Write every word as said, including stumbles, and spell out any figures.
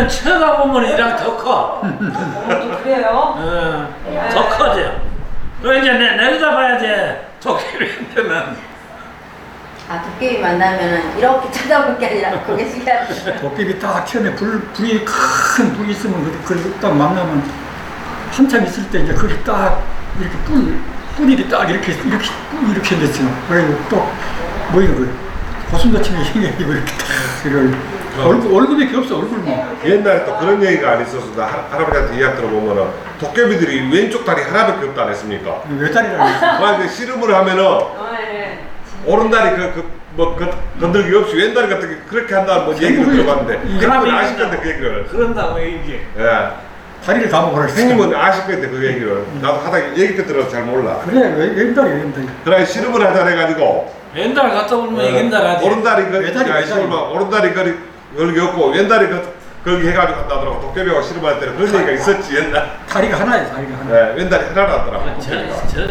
쳐다보면 이랑 더 커. 어, 그래요? 어, 더 커져. 그 이제 내, 내려다 봐야지. 도깨비한테는. 아, 도깨비 만나면은 이렇게 쳐다볼 게 아니라 그게 신기하다. 도깨비 딱 처음에 불, 불이 큰 불이 있으면 그, 그, 딱 만나면 한참 있을 때 이제 그게 딱 이렇게 뿔, 뿔이 딱 이렇게, 이렇게, 뿔 이렇게 생겼어요. 그래가지고 또, 뭐 이거, 그, 고슴도치는 생겨가지고 이렇게 딱, 이걸, 얼굴, 얼굴밖에 없어, 얼굴만. 옛날에 또 그런 얘기가 안 있어서 나 할- 할아버지한테 이야기 들어보면은 도깨비들이 왼쪽 다리 하나밖에 없다 안 했습니까? 외다리라고 했어. 만약에 씨름을 하면은 어, 예. 오른다리 그, 그, 뭐, 그, 건들기 없이 왼다리 같은 게 그렇게 한다는 뭐 얘기를 들어봤는데 형님은 아실 건데 그 얘기를. 그런다고 이게. 예. 다리를 감아보라 했어. 형님은 아실 건데 그 얘기를. 나도 하다 얘기 때 들어서 잘 몰라. 그래, 왼- 왼다리, 왼다리. 그래 씨름을 하자 해가지고 왼다리 갖다 보면 이긴다 하지. 오른다리 그 외다리, 야, 외다리. 씨름을 오른다리 거리 걸기 없고 왼다리 그 걸기 해가지고 한다더라고. 도깨비하고 씨름할 때는 그런 얘기가 있었지 옛날. 다리가 하나야, 다리가 하나. 예, 왼다리 하나라더라고. 저, 저